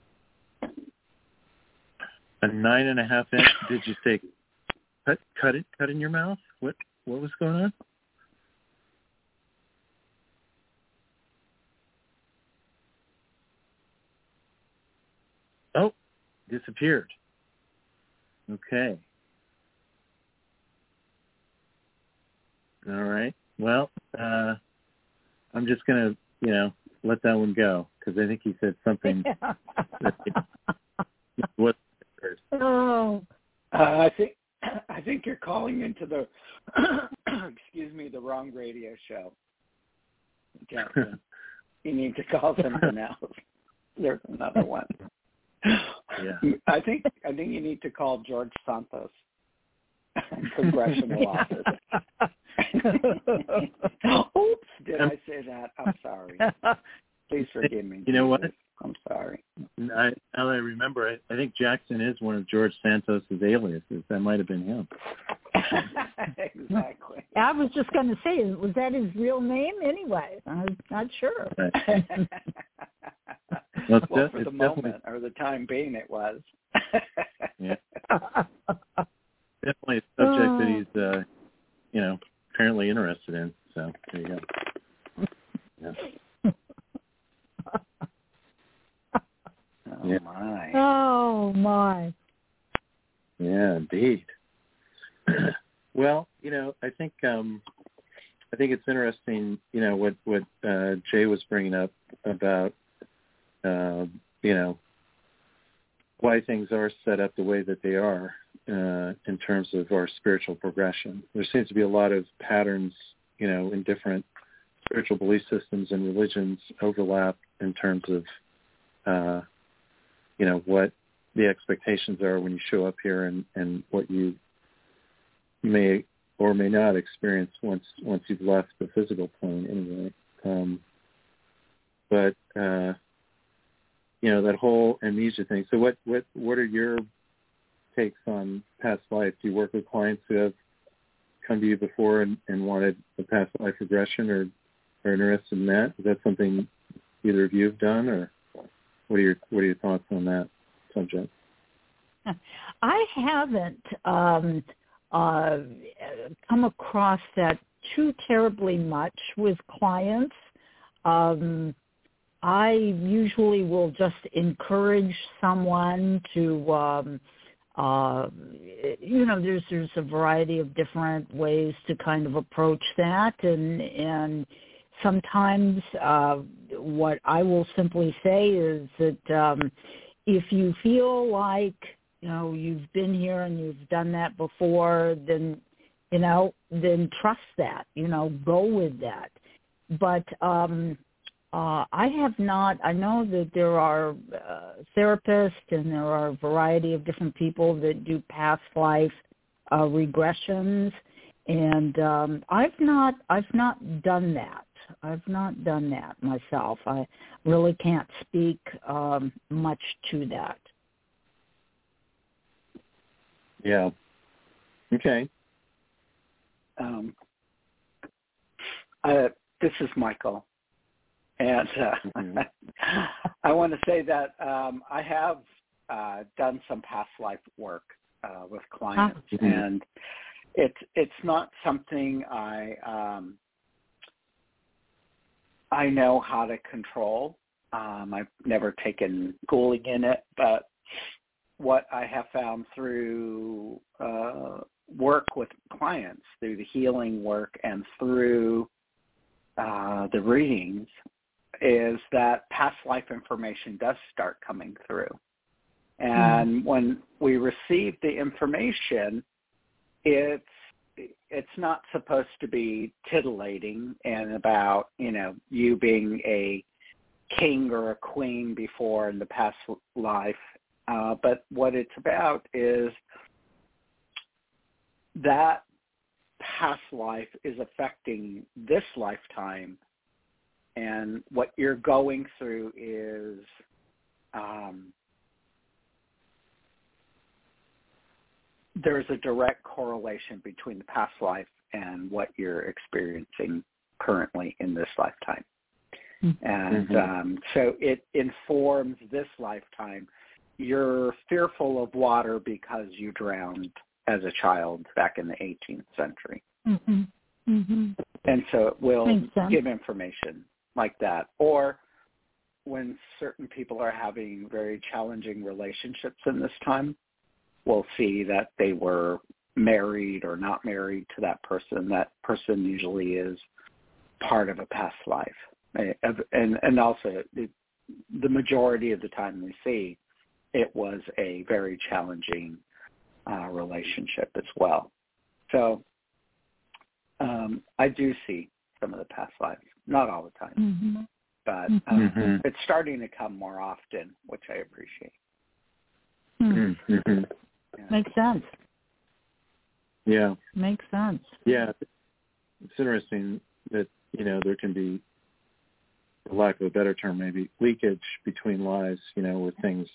A nine and a half inch? Did you say cut cut it cut in your mouth? What What was going on? Oh, disappeared. Okay. All right. Well, uh, I'm just going to, you know, let that one go because I think he said something that was Oh. Uh, I think I think you're calling into the excuse me the wrong radio show, Jackson. You need to call something else. There's another one. Yeah. I think I think you need to call George Santos, congressional office. Oops, did I say that? I'm sorry. Please forgive me. You know what? I'm sorry. I, now that I remember, I, I think Jackson is one of George Santos's aliases. That might have been him. Exactly. I was just going to say, was that his real name anyway? I'm not sure. Right. Well, it's well, de- for it's the definitely- moment or the time being, it was. Yeah. Definitely a subject that he's, uh, you know, apparently interested in. So there you go. Yeah. Oh Yeah. my. Oh, my. Yeah, indeed. Well, you know, I think um, I think it's interesting, you know, what what uh, Jay was bringing up about uh, you know, why things are set up the way that they are uh, in terms of our spiritual progression. There seems to be a lot of patterns, you know, in different spiritual belief systems and religions overlap in terms of, uh, you know, what the expectations are when you show up here and, and what you may or may not experience once once you've left the physical plane anyway. Um, but, uh, you know, that whole amnesia thing. So what, what, what are your takes on past life? Do you work with clients who have come to you before and, and wanted a past life regression or are interested in that? Is that something either of you have done, or what are your, what are your thoughts on that subject? I haven't um, uh, come across that too terribly much with clients. Um, I usually will just encourage someone to, um, uh, you know, there's there's a variety of different ways to kind of approach that, and and sometimes uh, what I will simply say is that um, if you feel like, you know, you've been here and you've done that before, then, you know, then trust that, you know, go with that. But um, uh, I have not, I know that there are uh, therapists and there are a variety of different people that do past life uh, regressions, and um, I've not, I've not done that. I've not done that myself. I really can't speak um, much to that. Yeah. Okay. Um, uh, this is Michael, and uh, mm-hmm. I want to say that um, I have uh, done some past life work uh, with clients, mm-hmm. and it's it's not something I um, I know how to control. Um, I've never taken schooling in it, but what I have found through uh, work with clients, through the healing work and through uh, the readings, is that past life information does start coming through. And mm-hmm. when we receive the information, it's it's not supposed to be titillating and about, you know, you being a king or a queen before in the past life. Uh, but what it's about is that past life is affecting this lifetime, and what you're going through is um, there's a direct correlation between the past life and what you're experiencing currently in this lifetime. Mm-hmm. And um, so it informs this lifetime. You're fearful of water because you drowned as a child back in the eighteenth century. Mm-hmm. Mm-hmm. And so it will give information like that. Or when certain people are having very challenging relationships in this time, we'll see that they were married or not married to that person. That person usually is part of a past life. And, and also the, the majority of the time we see, it was a very challenging uh, relationship as well. So um, I do see some of the past lives, not all the time, mm-hmm. but um, mm-hmm. it's starting to come more often, which I appreciate. Mm-hmm. Yeah. Makes sense. Yeah. Makes sense. Yeah. It's interesting that, you know, there can be, for lack of a better term, maybe leakage between lives, you know, where things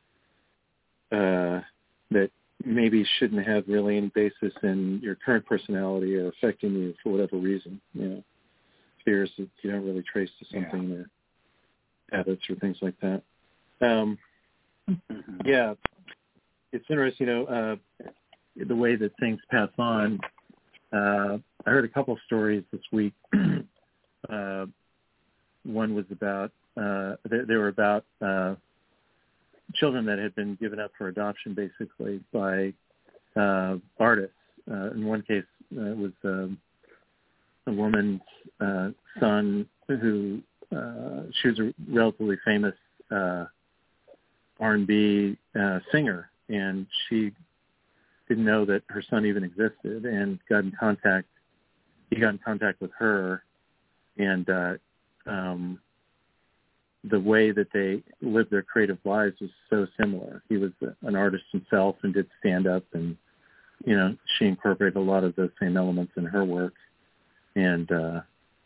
uh, that maybe shouldn't have really any basis in your current personality or affecting you for whatever reason, you know, fears that you don't really trace to something yeah. or habits or things like that. Um, mm-hmm. Yeah. It's interesting, you know, uh, the way that things pass on. Uh, I heard a couple of stories this week. uh, one was about, uh, they, they were about uh, children that had been given up for adoption, basically, by uh, artists. Uh, in one case, uh, it was um, a woman's uh, son who, uh, she was a relatively famous uh, R and B uh, singer, and she didn't know that her son even existed, and got in contact. He got in contact with her, and uh, um, the way that they lived their creative lives was so similar. He was an artist himself and did stand-up, and, you know, she incorporated a lot of those same elements in her work. And uh,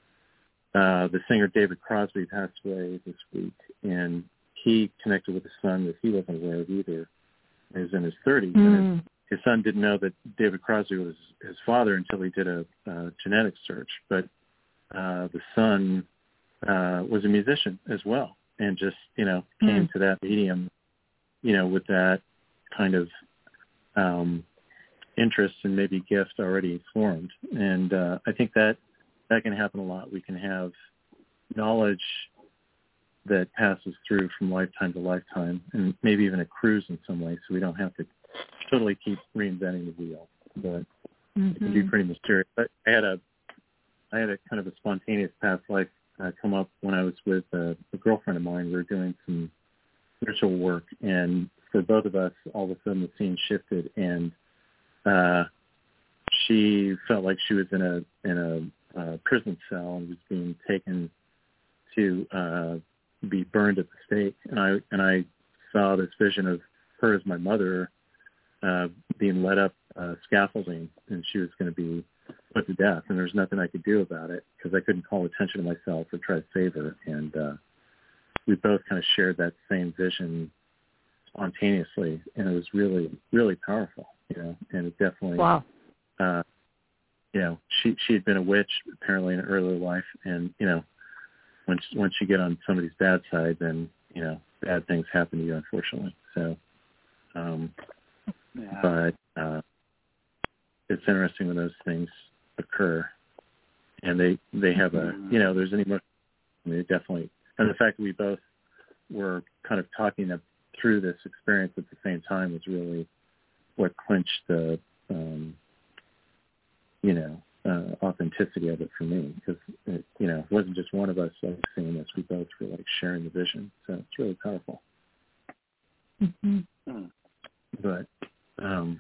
uh, the singer David Crosby passed away this week, and he connected with a son that he wasn't aware of either. He was in his thirties. Mm. And his, his son didn't know that David Crosby was his father until he did a, a genetic search. But uh, the son uh, was a musician as well, and just, you know, came mm. to that medium, you know, with that kind of um, interest and maybe gift already formed. And uh, I think that that can happen a lot. We can have knowledge that passes through from lifetime to lifetime, and maybe even accrues in some way, so we don't have to totally keep reinventing the wheel. But mm-hmm. it can be pretty mysterious. But I had a, I had a kind of a spontaneous past life uh, come up when I was with a, a girlfriend of mine. We were doing some ritual work, and for both of us, all of a sudden the scene shifted, and uh, she felt like she was in a in a uh, prison cell and was being taken to uh, be burned at the stake, and I and I saw this vision of her as my mother uh, being led up uh, scaffolding, and she was going to be put to death, and there's nothing I could do about it because I couldn't call attention to myself or try to save her. And uh, we both kind of shared that same vision spontaneously, and it was really, really powerful, you know. And it definitely, wow. uh, you know, she she had been a witch apparently in her earlier life, and you know. Once once you get on somebody's bad side, then, you know, bad things happen to you, unfortunately. So, um, yeah. but uh, it's interesting when those things occur, and they they have a, you know, there's any more. I mean, definitely, and the fact that we both were kind of talking through this experience at the same time was really what clinched the, um, you know. Uh, authenticity of it for me, because it, you know, it wasn't just one of us like seeing this. We both were like sharing the vision, so it's really powerful. Mm-hmm. But, um,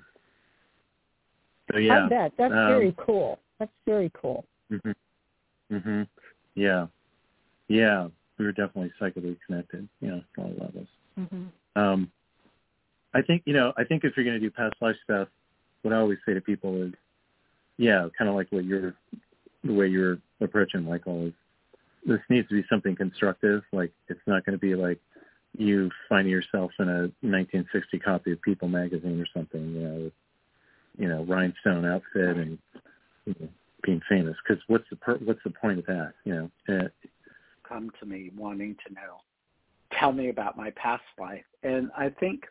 so yeah, I bet that's um, very cool. That's very cool. Mhm. Mhm. Yeah. Yeah. We were definitely psychically connected. You know, on all levels. Mm-hmm. Um, I think you know. I think if you're going to do past life stuff, what I always say to people is, yeah, kind of like what you're, the way you're approaching, Michael, is this needs to be something constructive. Like, it's not going to be like you finding yourself in a nineteen sixty copy of People magazine or something, you know, with, you know, rhinestone outfit and, you know, being famous. Because what's the per- what's the point of that? You know, uh, come to me wanting to know, tell me about my past life, and I think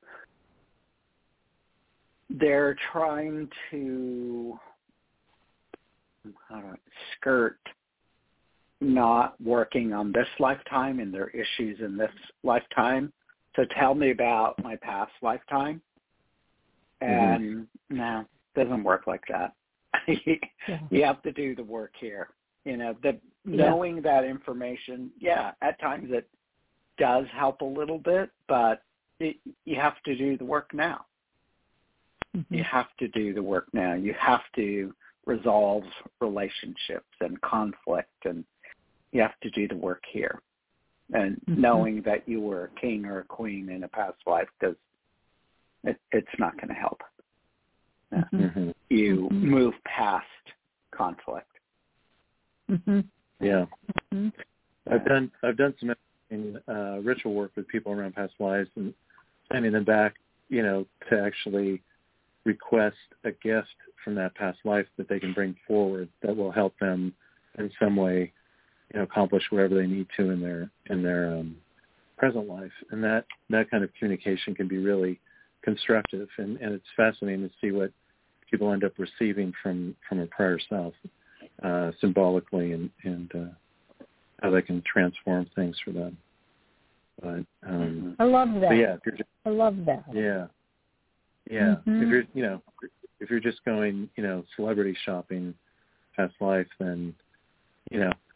they're trying to. How do I skirt not working on this lifetime and their issues in this lifetime. So tell me about my past lifetime. And mm-hmm. no, it doesn't work like that. yeah. You have to do the work here. You know, the knowing yeah. that information, yeah, at times it does help a little bit, but it, you have to do the work now. Mm-hmm. You have to do the work now. You have to resolve relationships and conflict, and you have to do the work here. And mm-hmm. knowing that you were a king or a queen in a past life, does it, it's not going to help. Mm-hmm. You mm-hmm. move past conflict. Mm-hmm. Yeah, mm-hmm. I've done I've done some uh, ritual work with people around past lives and sending them back, you know, to actually request a gift from that past life that they can bring forward that will help them in some way, you know, accomplish whatever they need to in their in their um, present life. And that, that kind of communication can be really constructive, and, and it's fascinating to see what people end up receiving from, from a prior self uh, symbolically, and, and uh, how they can transform things for them. But um, I love that. So yeah, if you're just, I love that. Yeah. Yeah, mm-hmm. if you're, you know, if you're just going, you know, celebrity shopping past life, then, you know,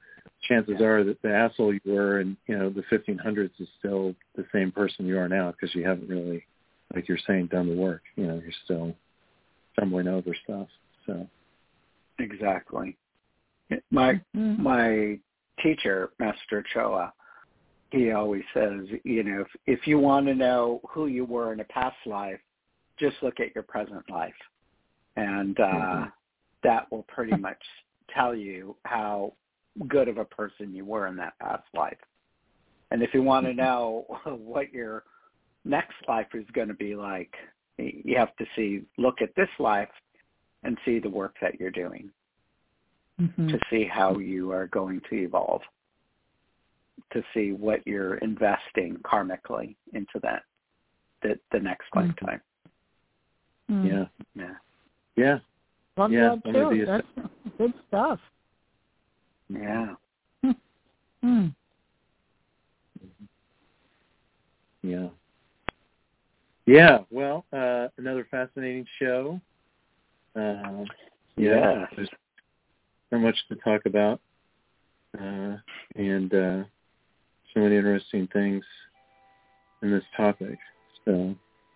chances are that the asshole you were in, you know, the fifteen hundreds is still the same person you are now because you haven't really, like you're saying, done the work. You know, you're still stumbling over stuff. So exactly. My mm-hmm. my teacher, Master Choa, he always says, you know, if, if you want to know who you were in a past life, just look at your present life. And uh, mm-hmm. that will pretty much tell you how good of a person you were in that past life. And if you want to know what your next life is going to be like, you have to see, look at this life and see the work that you're doing mm-hmm. to see how you are going to evolve, to see what you're investing karmically into that, the, the next mm-hmm. lifetime. Mm-hmm. Yeah. Yeah. Yeah. Love yeah. that too. That's good stuff. Yeah. Hmm. Yeah. Yeah. Well, uh, another fascinating show. Uh, yeah. Yes. There's so much to talk about, uh, and uh, so many interesting things in this topic. So.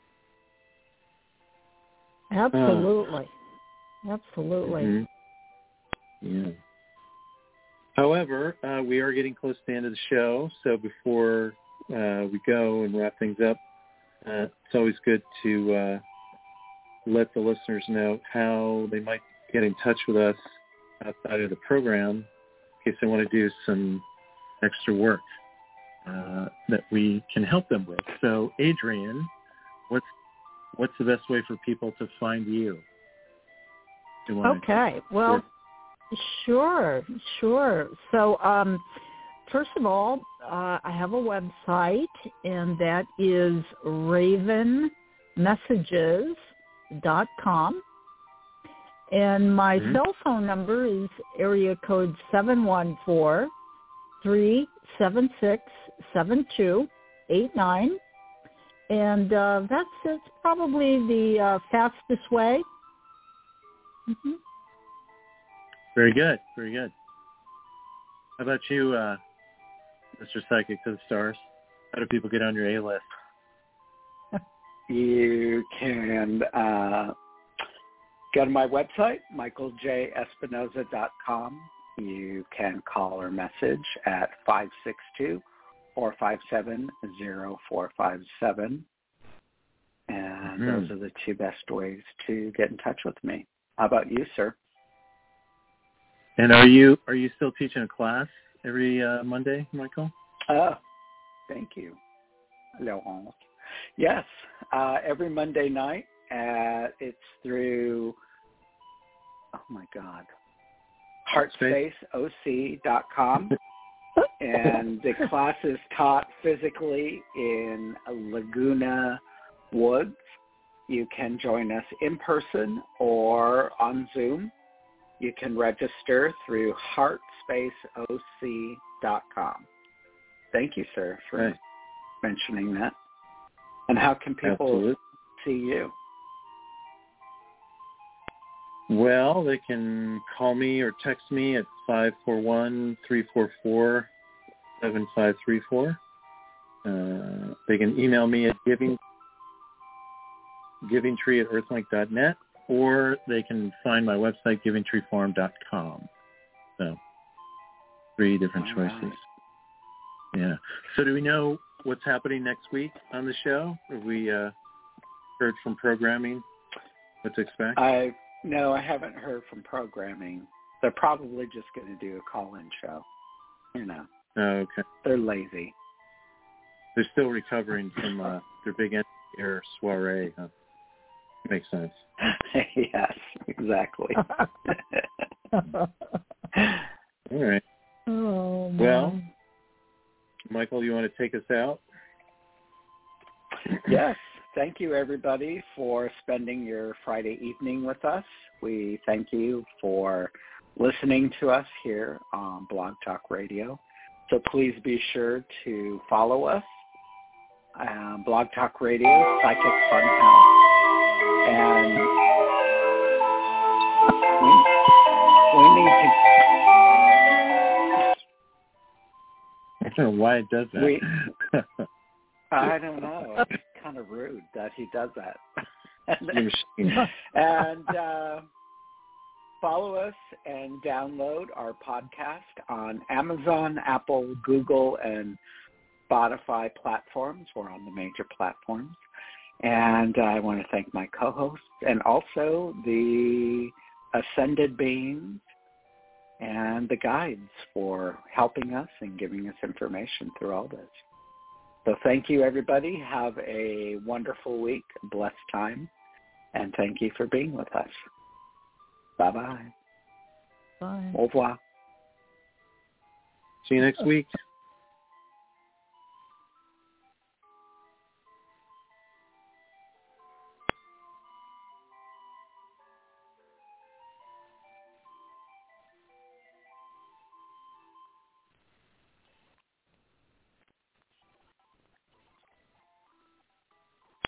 Absolutely. Uh, Absolutely. Mm-hmm. Yeah. However, uh, we are getting close to the end of the show, so before uh, we go and wrap things up, uh, it's always good to uh, let the listeners know how they might get in touch with us outside of the program in case they want to do some extra work uh, that we can help them with. So, Adrienne, what's what's the best way for people to find you? Okay. Well, work? Sure, sure. So, um, first of all, uh, I have a website, and that is raven messages dot com. And my mm-hmm. cell phone number is area code seven one four, three seven six, seven two eight nine. And uh, that's, that's probably the uh, fastest way. Mm-hmm. Very good. Very good. How about you, uh, Mister Psychic to the Stars? How do people get on your A-list? You can uh, go to my website, michael j espinoza dot com. You can call or message at five six two, four five seven, zero four five seven. And mm-hmm. those are the two best ways to get in touch with me. How about you, sir? And are you are you still teaching a class every uh, Monday, Michael? Uh, thank you, Laurent. Yes, uh, every Monday night. At, it's through, oh my God, heartspace O C dot com. And the class is taught physically in Laguna Woods. You can join us in person or on Zoom. You can register through heartspace O C dot com. Thank you, sir, for right. mentioning that. And how can people Absolutely. see you? Well, they can call me or text me at five four one, three four four, seven five three four. Uh, they can email me at giving, givingtree at earthlink dot net. Or they can find my website, giving tree farm dot com. So, three different All choices. Right. Yeah. So do we know what's happening next week on the show? Have we uh, heard from programming what to expect? I No, I haven't heard from programming. They're probably just going to do a call-in show. You know. Oh, okay. They're lazy. They're still recovering from uh, their big end of the year soiree, huh? Makes sense. Yes, exactly. All right. Oh, man. Well, Michael, you want to take us out? Yes. Thank you, everybody, for spending your Friday evening with us. We thank you for listening to us here on Blog Talk Radio. So please be sure to follow us. Um, Blog Talk Radio, Psychic Funhouse. And we, we need to don't know why it does that. We, I don't know. It's kind of rude that he does that. and and uh, follow us and download our podcast on Amazon, Apple, Google, and Spotify platforms. We're on the major platforms. And I want to thank my co-hosts and also the Ascended Beings and the guides for helping us and giving us information through all this. So thank you, everybody. Have a wonderful week, a blessed time, and thank you for being with us. Bye-bye. Bye. Au revoir. See you next week.